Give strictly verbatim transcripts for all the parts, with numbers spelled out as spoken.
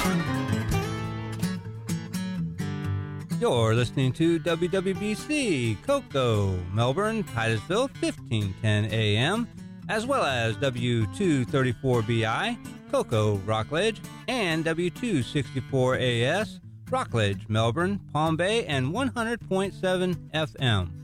You're listening to W W B C, Cocoa, Melbourne, Titusville, fifteen ten A M, as well as W two thirty-four B I, Cocoa, Rockledge, and W two sixty-four A S, Rockledge, Melbourne, Palm Bay, and one hundred point seven F M.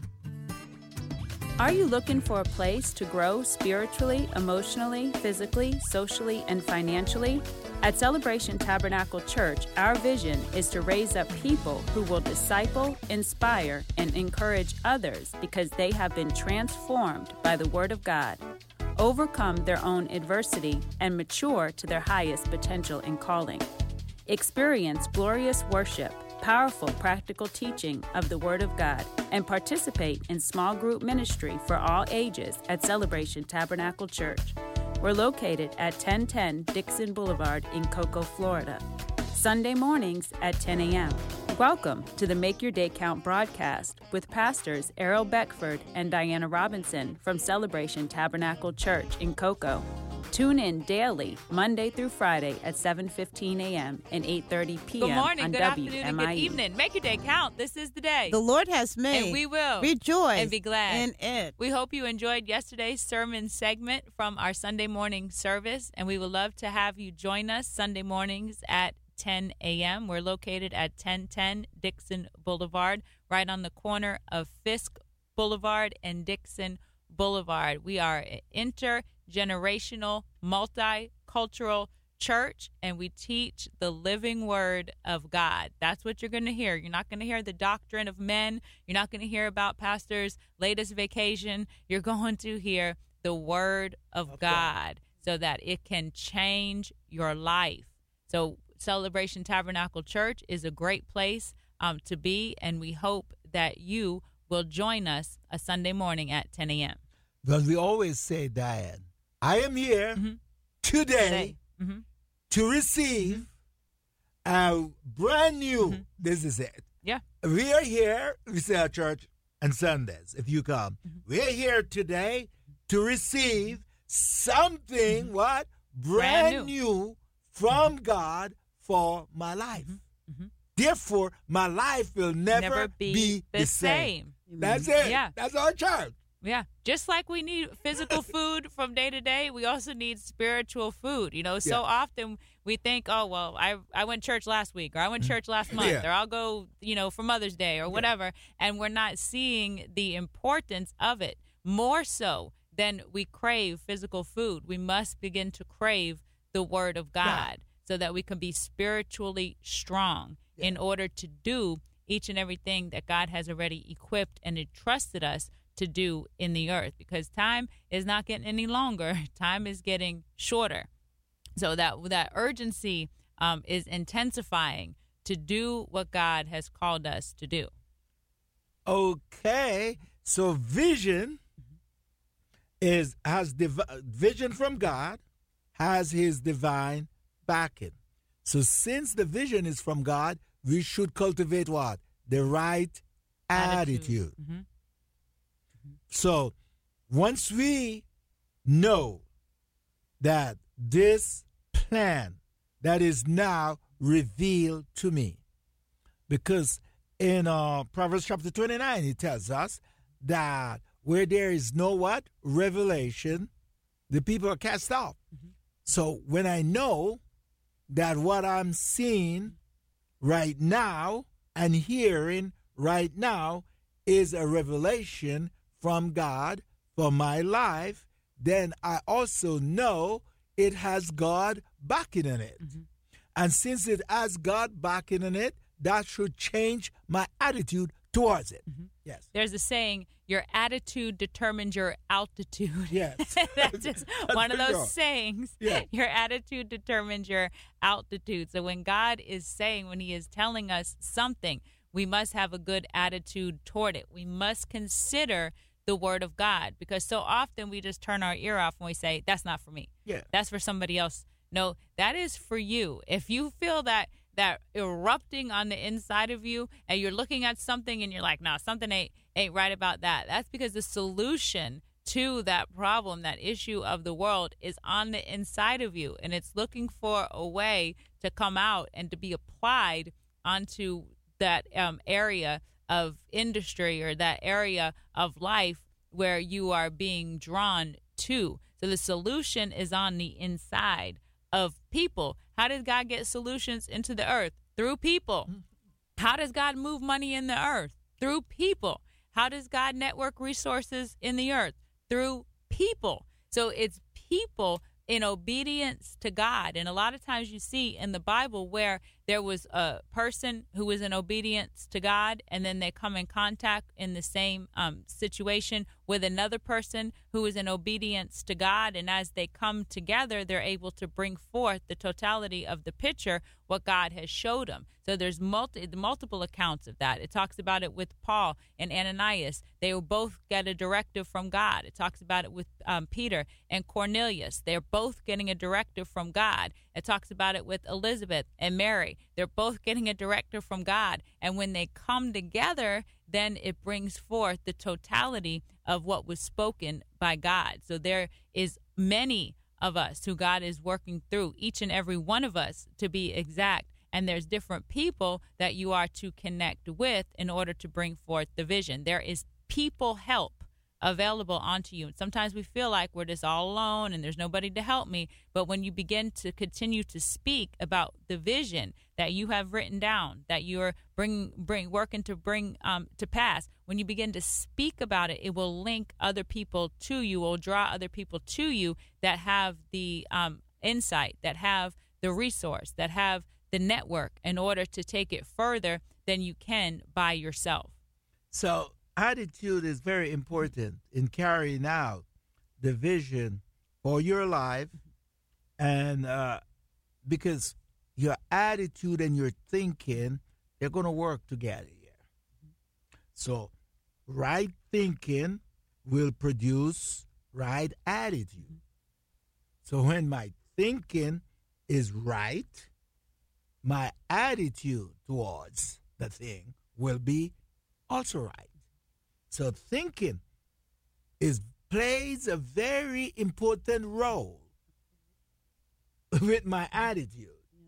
Are you looking for a place to grow spiritually, emotionally, physically, socially, and financially? At Celebration Tabernacle Church, our vision is to raise up people who will disciple, inspire, and encourage others because they have been transformed by the Word of God, overcome their own adversity, and mature to their highest potential and calling. Experience glorious worship, powerful practical teaching of the Word of God, and participate in small group ministry for all ages at Celebration Tabernacle Church. We're located at ten ten Dixon Boulevard in Cocoa, Florida. Sunday mornings at ten A M Welcome to the Make Your Day Count broadcast with Pastors Errol Beckford and Diana Robinson from Celebration Tabernacle Church in Cocoa. Tune in daily, Monday through Friday at seven fifteen A M and eight thirty P M Good morning, on good W M I E. afternoon, and good evening. Make your day count. This is the day. The Lord has made. And we will. Rejoice. And be glad. In it. We hope you enjoyed yesterday's sermon segment from our Sunday morning service, and we would love to have you join us Sunday mornings at ten A M We're located at ten ten Dixon Boulevard, right on the corner of Fisk Boulevard and Dixon Boulevard. We are an intergenerational, multicultural church, and we teach the living word of God. That's what you're going to hear. You're not going to hear the doctrine of men. You're not going to hear about pastor's latest vacation. You're going to hear the word of okay. God so that it can change your life. So Celebration Tabernacle Church is a great place um, to be, and we hope that you will join us a Sunday morning at ten A M Because we always say, Diane, I am here mm-hmm. today, today. Mm-hmm. to receive mm-hmm. a brand new, mm-hmm. this is it. Yeah. We are here, we say our church on Sundays, if you come. Mm-hmm. We are here today to receive something, mm-hmm. what? Brand, brand new. new from mm-hmm. God for my life. Mm-hmm. Mm-hmm. Therefore, my life will never, never be, be the, the same. same. That's it. Yeah. That's our church. Yeah. Just like we need physical food from day to day, we also need spiritual food. You know, so yeah. often we think, oh, well, I I went to church last week, or I went to church last month, yeah. or I'll go, you know, for Mother's Day or whatever. Yeah. And we're not seeing the importance of it. More so than we crave physical food, we must begin to crave the Word of God yeah. so that we can be spiritually strong yeah. in order to do each and everything that God has already equipped and entrusted us to do in the earth, because time is not getting any longer. Time is getting shorter. So that that urgency um, is intensifying to do what God has called us to do. Okay, so vision is has div- vision from God has His divine backing. So since the vision is from God, we should cultivate what? The right attitude. attitude. Mm-hmm. So once we know that this plan that is now revealed to me, because in uh, Proverbs chapter twenty-nine, it tells us that where there is no what? Revelation, the people are cast off. Mm-hmm. So when I know that what I'm seeing right now and hearing right now is a revelation from God for my life, then I also know it has God backing in it. Mm-hmm. And since it has God backing in it, that should change my attitude towards it. Mm-hmm. Yes. There's a saying, your attitude determines your altitude. Yes. That's just That's one of those wrong. sayings. Yeah. Your attitude determines your altitude. So when God is saying, when He is telling us something, we must have a good attitude toward it. We must consider the Word of God, because so often we just turn our ear off and we say, that's not for me. Yeah. That's for somebody else. No, that is for you. If you feel that that erupting on the inside of you and you're looking at something and you're like, no, something ain't ain't right about that, that's because the solution to that problem, that issue of the world, is on the inside of you, and it's looking for a way to come out and to be applied onto that um, area of industry or that area of life where you are being drawn to. So the solution is on the inside of people. How does God get solutions into the earth? Through people. How does God move money in the earth? Through people. How does God network resources in the earth? Through people. So it's people in obedience to God. And a lot of times you see in the Bible where there was a person who was in obedience to God, and then they come in contact in the same um, situation with another person who is in obedience to God. And as they come together, they're able to bring forth the totality of the picture, what God has showed them. So there's multi, multiple accounts of that. It talks about it with Paul and Ananias. They will both get a directive from God. It talks about it with um, Peter and Cornelius. They're both getting a directive from God. It talks about it with Elizabeth and Mary. They're both getting a directive from God. And when they come together, then it brings forth the totality of what was spoken by God. So there is many of us who God is working through, each and every one of us to be exact. And there's different people that you are to connect with in order to bring forth the vision. There is people help available onto you. And sometimes we feel like we're just all alone and there's nobody to help me. But when you begin to continue to speak about the vision that you have written down, that you're bring, bring, working to bring um, to pass, when you begin to speak about it, it will link other people to you, will draw other people to you that have the um, insight, that have the resource, that have the network in order to take it further than you can by yourself. So attitude is very important in carrying out the vision for your life, and uh, because your attitude and your thinking, they're going to work together here. So right thinking will produce right attitude. So when my thinking is right, my attitude towards the thing will be also right. So thinking is plays a very important role with my attitude.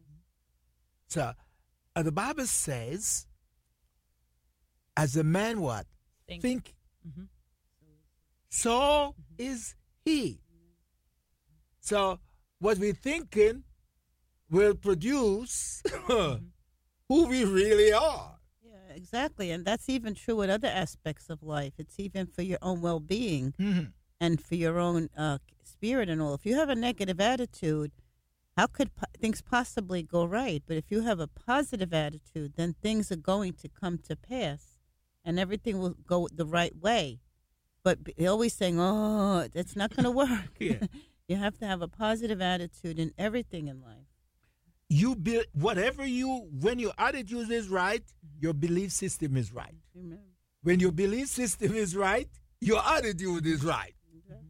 So uh, the Bible says, as a man what? Think. Think. Mm-hmm. So mm-hmm. is he. So what we're thinking will produce mm-hmm. who we really are. Yeah, exactly. And that's even true in other aspects of life. It's even for your own well-being Mm-hmm. and for your own uh, spirit and all. If you have a negative attitude, how could po- things possibly go right? But if you have a positive attitude, then things are going to come to pass and everything will go the right way. But b- they're always saying, oh, it's not going to work. Yeah. You have to have a positive attitude in everything in life. You build whatever you, when your attitude is right, your belief system is right. Amen. When your belief system is right, your attitude is right. Exactly.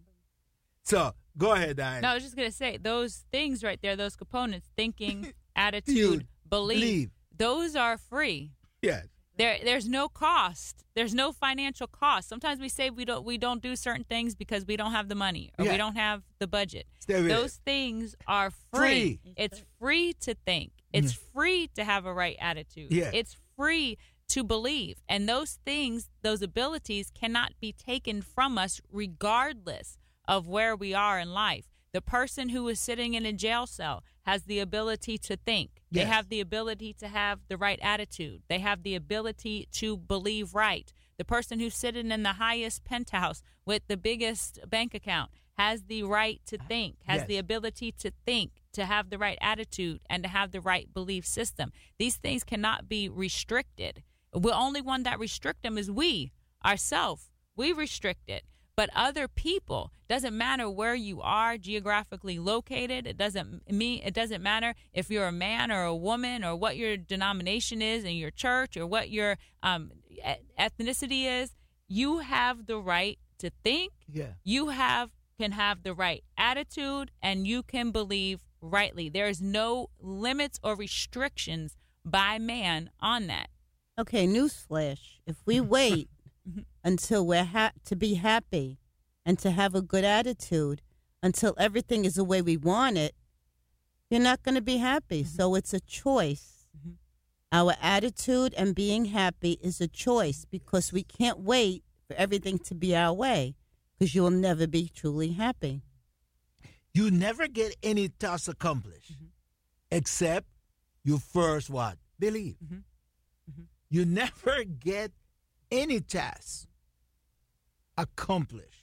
So go ahead, Diane. No, I was just going to say, those things right there, those components, thinking, attitude, Dude, belief, believe. those are free. Yes. There, there's no cost. There's no financial cost. Sometimes we say we don't we don't do certain things because we don't have the money or Yeah. we don't have the budget. Stay with Those it. things are free. Free. It's free to think. It's free to have a right attitude. Yeah. It's free to believe. And those things, those abilities cannot be taken from us regardless of where we are in life. The person who is sitting in a jail cell has the ability to think. They Yes. have the ability to have the right attitude. They have the ability to believe right. The person who's sitting in the highest penthouse with the biggest bank account has the right to think, has Yes. the ability to think, to have the right attitude, and to have the right belief system. These things cannot be restricted. The only one that restrict them is we, ourselves. We restrict it. But other people, doesn't matter where you are geographically located. It doesn't mean it doesn't matter if you're a man or a woman or what your denomination is in your church or what your um, ethnicity is. You have the right to think. Yeah. You have can have the right attitude, and you can believe rightly. There is no limits or restrictions by man on that. Okay, newsflash. If we wait until we're ha- to be happy and to have a good attitude, until everything is the way we want it, you're not going to be happy. Mm-hmm. So it's a choice. Mm-hmm. Our attitude and being happy is a choice because we can't wait for everything to be our way because you will never be truly happy. You never get any task accomplished Mm-hmm. except you first what? Believe. Mm-hmm. Mm-hmm. You never get any task accomplished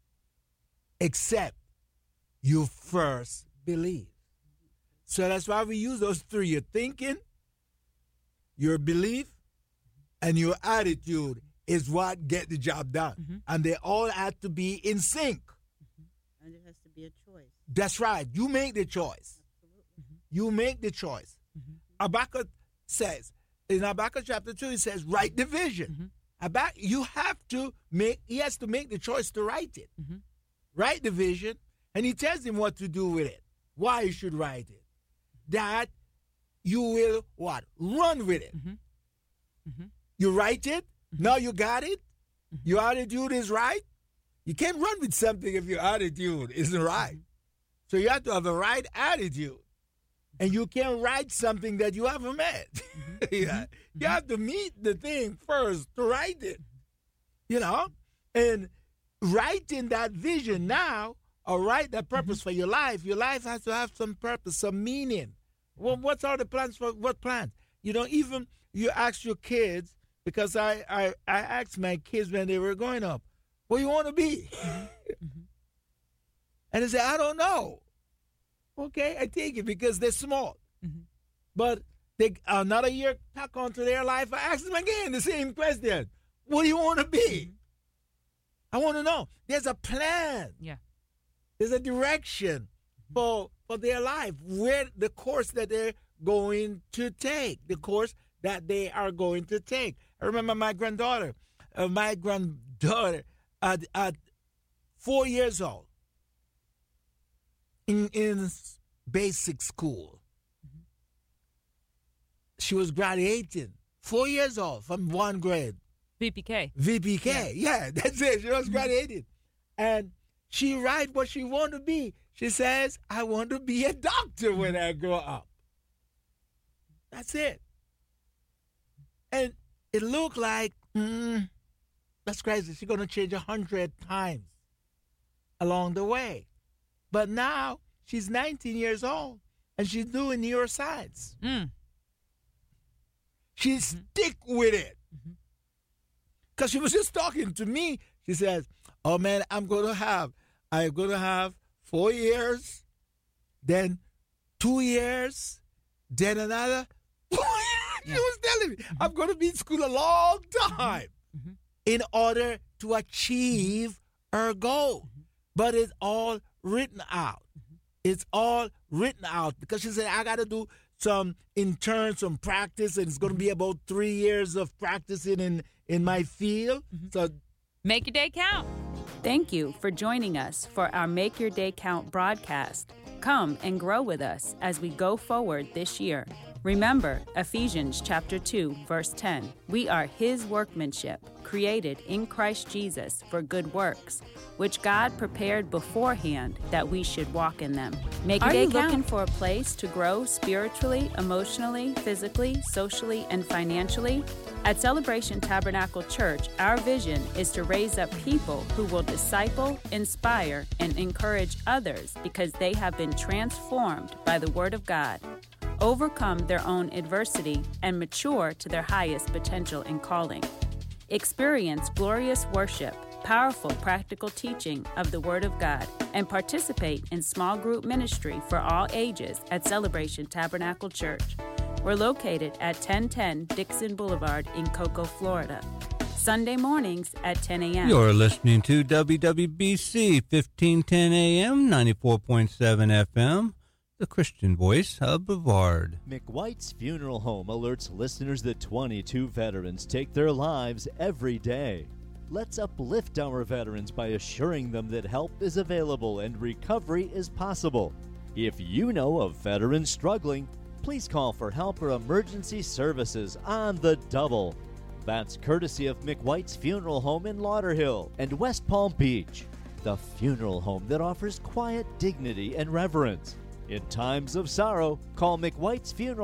except you first believe. So that's why we use those three. Your thinking, your belief, and your attitude is what get the job done. Mm-hmm. And they all have to be in sync. And it has to be a choice. That's right. You make the choice. Mm-hmm. You make the choice. Mm-hmm. Habakkuk says, in Habakkuk chapter two, it says, write the vision. Mm-hmm. Habakkuk, you have to make, he has to make the choice to write it. Mm-hmm. Write the vision, and he tells him what to do with it, why you should write it. That you will, what? Run with it. Mm-hmm. Mm-hmm. You write it, Mm-hmm. now you got it, Mm-hmm. your attitude is right. You can't run with something if your attitude isn't right. So you have to have a right attitude. And you can't write something that you haven't met. Mm-hmm. yeah. You have to meet the thing first to write it. You know? And writing that vision now, or write that purpose Mm-hmm. for your life, your life has to have some purpose, some meaning. Well, what's all the plans for what plans? You know, even you ask your kids, because I, I, I asked my kids when they were growing up, what do you want to be? Mm-hmm. And they say, I don't know. Okay, I take it because they're small. Mm-hmm. But they another year tuck onto their life, I ask them again the same question. What do you want to be? I want to know. There's a plan. Yeah. There's a direction for for their life, where the course that they're going to take, the course that they are going to take. I remember my granddaughter, uh, my granddaughter at, at four years old in, in basic school. Mm-hmm. She was graduating, four years old from one grade. V P K. V P K, yeah, that's it. She was graduated. And she write what she want to be. She says, I want to be a doctor when I grow up. That's it. And it looked like, mm, that's crazy. She's going to change a hundred times along the way. But now she's nineteen years old and she's doing neuroscience. Mm. She stick with it. Because she was just talking to me. She says, oh, man, I'm going to have, I'm going to have four years, then two years, then another. She was telling me, I'm going to be in school a long time Mm-hmm. in order to achieve her goal. But it's all written out. It's all written out because she said, I got to do some intern, some practice, and it's going to be about three years of practicing in, in my field. So Make your day count. Thank you for joining us for our Make Your Day Count broadcast. Come and grow with us as we go forward this year. Remember Ephesians chapter two, verse ten. We are his workmanship, created in Christ Jesus for good works, which God prepared beforehand that we should walk in them. Make your Are day you count. looking for a place to grow spiritually, emotionally, physically, socially, and financially? At Celebration Tabernacle Church, our vision is to raise up people who will disciple, inspire, and encourage others because they have been transformed by the Word of God, overcome their own adversity, and mature to their highest potential and calling. Experience glorious worship, powerful practical teaching of the Word of God, and participate in small group ministry for all ages at Celebration Tabernacle Church. We're located at ten ten Dixon Boulevard in Cocoa, Florida. Sunday mornings at ten a.m. You're listening to W W B C fifteen ten A M, ninety-four point seven F M, the Christian voice of Brevard. McWhite's Funeral Home alerts listeners that twenty-two veterans take their lives every day. Let's uplift our veterans by assuring them that help is available and recovery is possible. If you know of veterans struggling, please call for help or emergency services on the double. That's courtesy of McWhite's Funeral Home in Lauderhill and West Palm Beach, the funeral home that offers quiet dignity and reverence. In times of sorrow, call McWhite's Funeral